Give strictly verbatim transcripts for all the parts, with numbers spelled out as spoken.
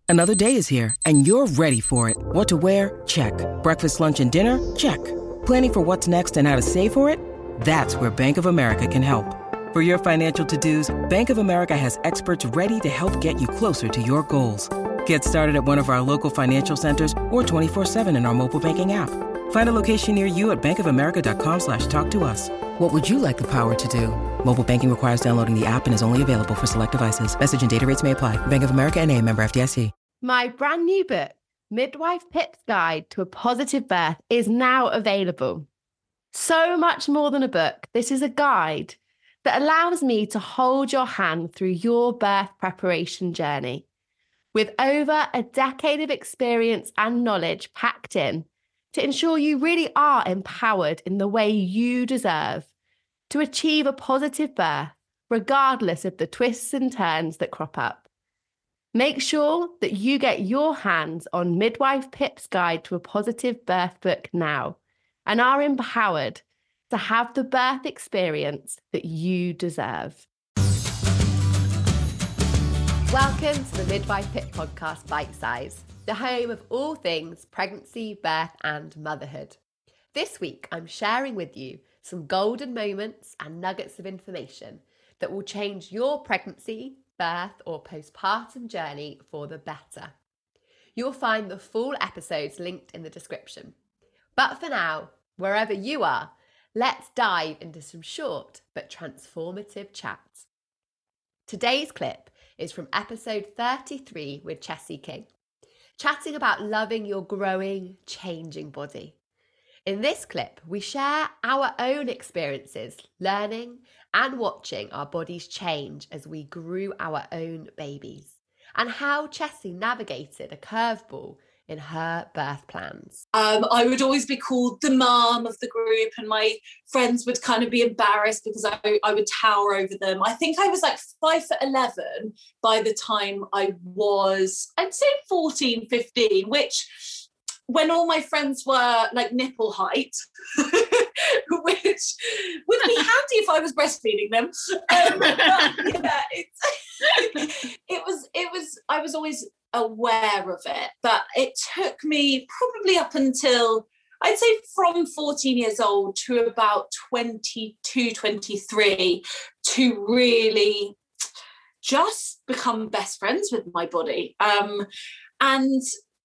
Another day is here, and you're ready for it. What to wear? Check. Breakfast, lunch, and dinner? Check. Planning for what's next and how to save for it? That's where Bank of America can help. For your financial to-dos, Bank of America has experts ready to help get you closer to your goals. Get started at one of our local financial centers or twenty-four seven in our mobile banking app. Find a location near you at bankofamerica.com slash talk to us. What would you like the power to do? Mobile banking requires downloading the app and is only available for select devices. Message and data rates may apply. Bank of America N A, member F D I C. My brand new book, Midwife Pip's Guide to a Positive Birth, is now available. So much more than a book. This is a guide that allows me to hold your hand through your birth preparation journey. With over a decade of experience and knowledge packed in to ensure you really are empowered in the way you deserve to achieve a positive birth, regardless of the twists and turns that crop up. Make sure that you get your hands on Midwife Pip's Guide to a Positive Birth book now and are empowered to have the birth experience that you deserve. Welcome to the Midwife Pip Podcast Bite Size, the home of all things pregnancy, birth and motherhood. This week, I'm sharing with you some golden moments and nuggets of information that will change your pregnancy, birth or postpartum journey for the better. You'll find the full episodes linked in the description. But for now, wherever you are, let's dive into some short but transformative chats. Today's clip is from episode thirty-three with Chessie King, chatting about loving your growing, changing body. In this clip, we share our own experiences, learning and watching our bodies change as we grew our own babies, and how Chessie navigated a curveball in her birth plans. Um, I would always be called the mom of the group, and my friends would kind of be embarrassed because I, I would tower over them. I think I was like five foot eleven by the time I was, I'd say fourteen, fifteen, which when all my friends were like nipple height, which would be handy if I was breastfeeding them. Um, but yeah, it's, it was, it was, I was always aware of it, but it took me probably up until, I'd say from fourteen years old to about twenty-two, twenty-three to really just become best friends with my body. Um, and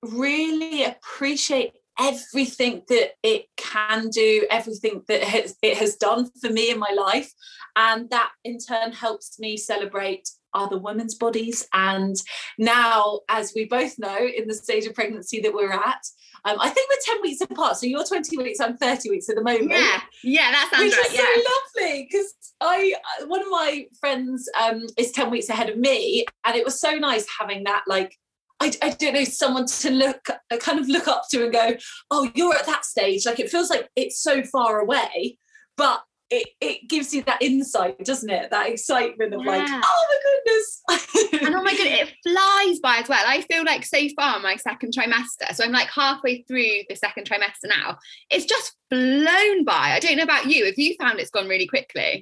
really appreciate everything that it can do, everything that has, it has done for me in my life. And that in turn helps me celebrate other women's bodies. And now, as we both know, in the stage of pregnancy that we're at, um, I think we're ten weeks apart. So you're twenty weeks, I'm thirty weeks at the moment. Yeah, yeah, that sounds which right. Which is yeah. so lovely, because I, one of my friends um, is ten weeks ahead of me, and it was so nice having that, like, I, I don't know, someone to look, kind of look up to and go, oh, you're at that stage. Like, it feels like it's so far away, but it, it gives you that insight, doesn't it? That excitement of yeah. like, oh my goodness. And oh my goodness, it flies by as well. I feel like so far my second trimester, so I'm like halfway through the second trimester now, it's just flown by. I don't know about you. Have you found it's gone really quickly?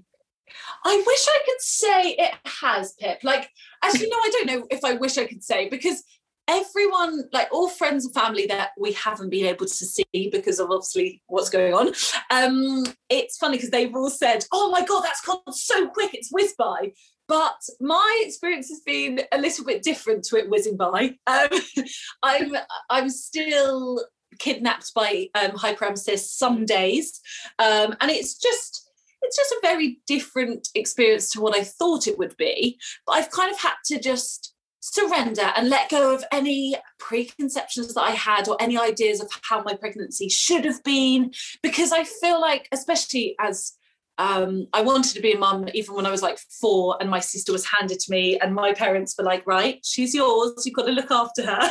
I wish I could say it has, Pip. Like, actually, no, I don't know if I wish I could say, because everyone, like all friends and family that we haven't been able to see because of obviously what's going on, um, it's funny because they've all said, oh my God, that's gone so quick, it's whizzed by. But my experience has been a little bit different to it whizzing by. Um, I'm, I'm still kidnapped by um, hyperemesis some days. Um, and it's just, it's just a very different experience to what I thought it would be. But I've kind of had to just surrender and let go of any preconceptions that I had or any ideas of how my pregnancy should have been, because I feel like, especially as um, I wanted to be a mum even when I was like four, and my sister was handed to me and my parents were like, right, she's yours, you've got to look after her.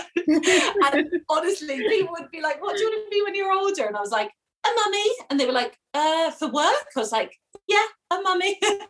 And honestly, people would be like, what do you want to be when you're older? And I was like, a mummy. And they were like, uh, for work? I was like, yeah, a mummy. Love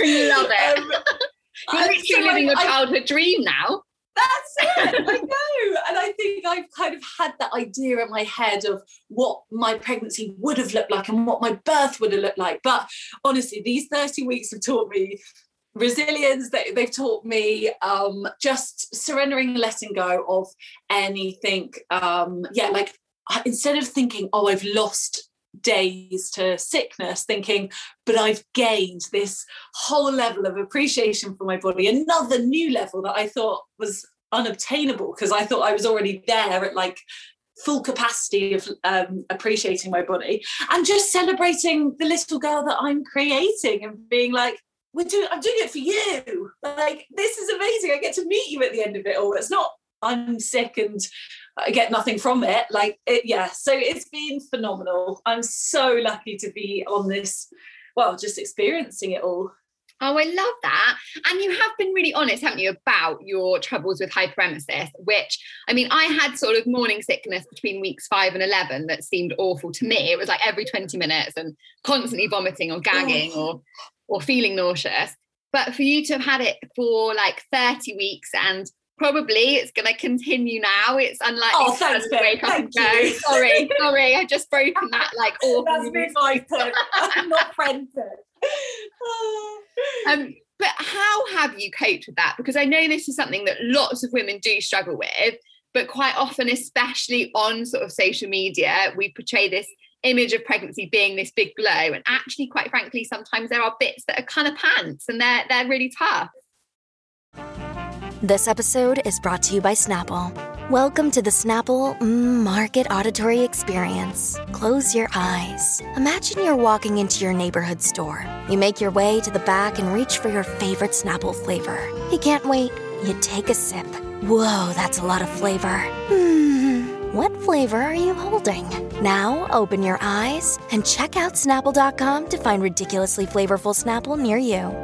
it. Um, You're literally so living your childhood I, dream now. That's it, I know. And I think I've kind of had that idea in my head of what my pregnancy would have looked like and what my birth would have looked like. But honestly, these thirty weeks have taught me resilience. They, they've taught me um, just surrendering and letting go of anything. Um, yeah, like instead of thinking, oh, I've lost days to sickness, thinking, but I've gained this whole level of appreciation for my body, another new level that I thought was unobtainable because I thought I was already there at like full capacity of um, appreciating my body, and just celebrating the little girl that I'm creating and being like, we're doing, I'm doing it for you. Like, this is amazing. I get to meet you at the end of it all. It's not, I'm sick and I get nothing from it. Like, it, yeah. So it's been phenomenal. I'm so lucky to be on this, well, just experiencing it all. Oh, I love that. And you have been really honest, haven't you, about your troubles with hyperemesis, which, I mean, I had sort of morning sickness between weeks five and eleven that seemed awful to me. It was like every twenty minutes and constantly vomiting or gagging oh. or, or feeling nauseous. But for you to have had it for like thirty weeks, and probably it's going to continue now. It's unlikely oh, thanks, to wake up Thank and go, you. sorry, sorry, I've just broken that like awful. That's midwife tip. I'm not friend tip. Um, but how have you coped with that? Because I know this is something that lots of women do struggle with, but quite often, especially on sort of social media, we portray this image of pregnancy being this big glow. And actually, quite frankly, sometimes there are bits that are kind of pants and they're, they're really tough. This episode is brought to you by Snapple. Welcome to the Snapple mm, Market Auditory Experience. Close your eyes. Imagine you're walking into your neighborhood store. You make your way to the back and reach for your favorite Snapple flavor. You can't wait. You take a sip. Whoa, that's a lot of flavor. Hmm, what flavor are you holding? Now open your eyes and check out Snapple dot com to find ridiculously flavorful Snapple near you.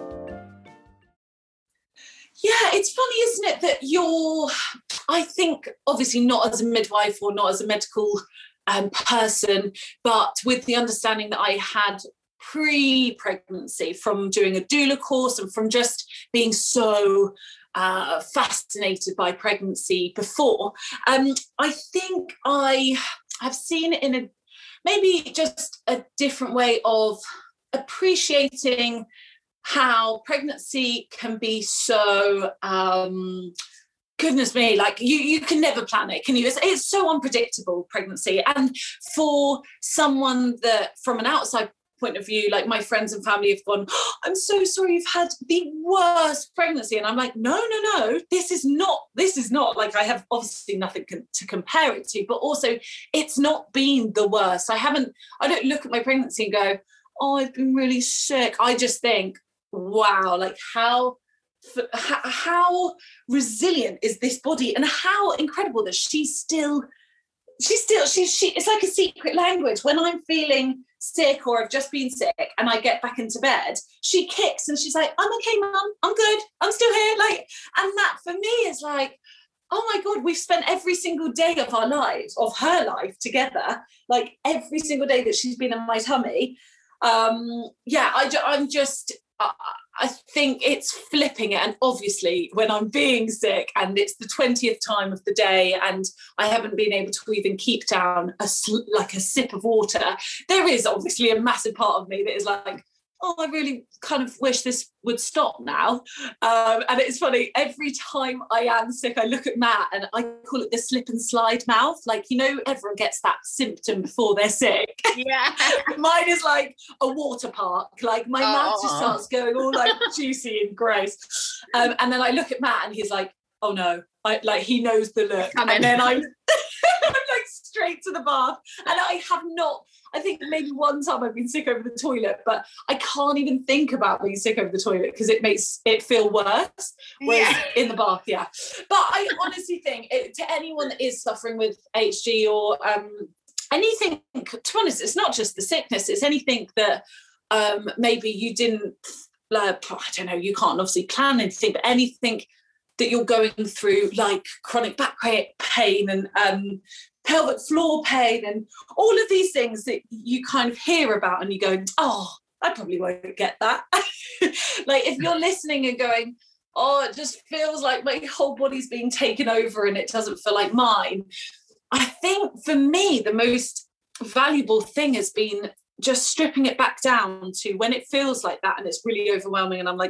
Yeah, it's funny, isn't it, that you're, I think, obviously not as a midwife or not as a medical um, person, but with the understanding that I had pre-pregnancy from doing a doula course and from just being so uh, fascinated by pregnancy before, um, I think I have seen it in a maybe just a different way of appreciating how pregnancy can be so, um, goodness me, like you you can never plan it, can you? It's, it's so unpredictable, pregnancy. And for someone that, from an outside point of view, like my friends and family have gone, oh, I'm so sorry you've had the worst pregnancy. And I'm like, no, no, no, this is not, this is not, like I have obviously nothing con- to compare it to, but also it's not been the worst. I haven't, I don't look at my pregnancy and go, oh, I've been really sick. I just think, wow, like how how resilient is this body, and how incredible that she's still she's still she's she it's like a secret language. When I'm feeling sick or I've just been sick and I get back into bed, she kicks and she's like, I'm okay, mum, I'm good, I'm still here. Like, and that for me is like, oh my God, we've spent every single day of our lives, of her life together, like every single day that she's been in my tummy. Um, yeah, I, I'm just I think it's flipping it. And obviously when I'm being sick and it's the twentieth time of the day and I haven't been able to even keep down a like a sip of water, there is obviously a massive part of me that is like, oh, I really kind of wish this would stop now. Um, and it's funny, every time I am sick, I look at Matt and I call it the slip and slide mouth. Like, you know, everyone gets that symptom before they're sick. Yeah. Mine is like a water park. Like my oh. mouth just starts going all like juicy and gross. Um, and then I look at Matt and he's like, oh no, I, like he knows the look. And then I'm, I'm like straight to the bath. And I have not, I think maybe one time I've been sick over the toilet, but I can't even think about being sick over the toilet because it makes it feel worse. Whereas yeah. in the bath, yeah. But I honestly think it, to anyone that is suffering with H G or um, anything, to be honest, it's not just the sickness, it's anything that um, maybe you didn't, uh, I don't know, you can't obviously plan anything, but anything that you're going through, like chronic back pain and um, pelvic floor pain and all of these things that you kind of hear about and you go, oh, I probably won't get that. Like if you're listening and going, oh, it just feels like my whole body's being taken over and it doesn't feel like mine. I think for me, the most valuable thing has been just stripping it back down to when it feels like that and it's really overwhelming and I'm like,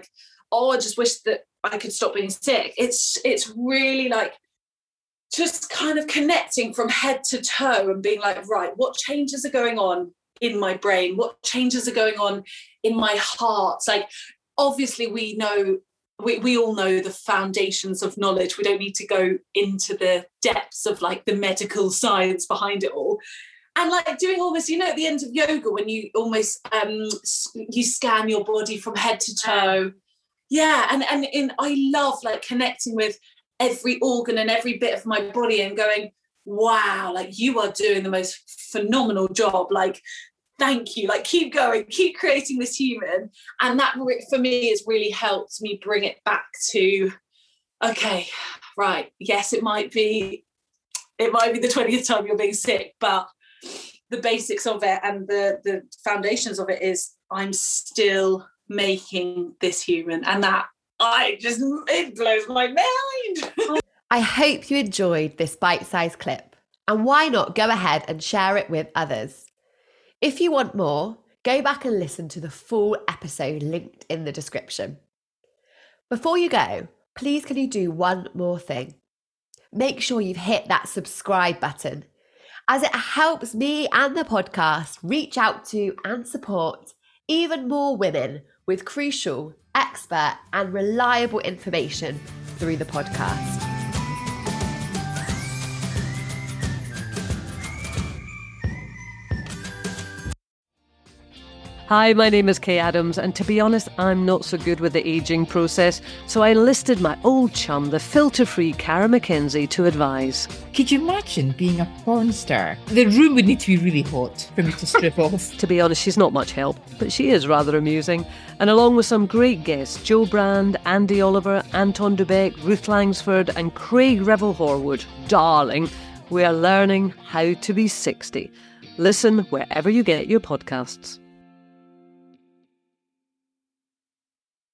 oh, I just wish that I could stop being sick. It's it's really like just kind of connecting from head to toe and being like, right, what changes are going on in my brain? What changes are going on in my heart? Like, obviously we know, we, we all know the foundations of knowledge. We don't need to go into the depths of like the medical science behind it all. And like doing almost, you know, at the end of yoga, when you almost, um, you scan your body from head to toe. Yeah. And, and in, I love like connecting with every organ and every bit of my body and going, wow, like you are doing the most phenomenal job. Like, thank you. Like, keep going, keep creating this human. And that for me has really helped me bring it back to, okay, right. Yes, it might be, it might be the twentieth time you're being sick, but the basics of it and the, the foundations of it is I'm still making this human. And that I just, it blows my mind. I hope you enjoyed this bite-sized clip, and why not go ahead and share it with others. If you want more, go back and listen to the full episode linked in the description. Before you go, please can you do one more thing? Make sure you've hit that subscribe button, as it helps me and the podcast reach out to and support even more women with crucial, expert and reliable information through the podcast. Hi, my name is Kay Adams, and to be honest, I'm not so good with the ageing process, so I enlisted my old chum, the filter-free Cara McKenzie, to advise. Could you imagine being a porn star? The room would need to be really hot for me to strip off. To be honest, she's not much help, but she is rather amusing. And along with some great guests, Jo Brand, Andy Oliver, Anton Dubek, Ruth Langsford and Craig Revel-Horwood, darling, we are learning how to be sixty. Listen wherever you get your podcasts.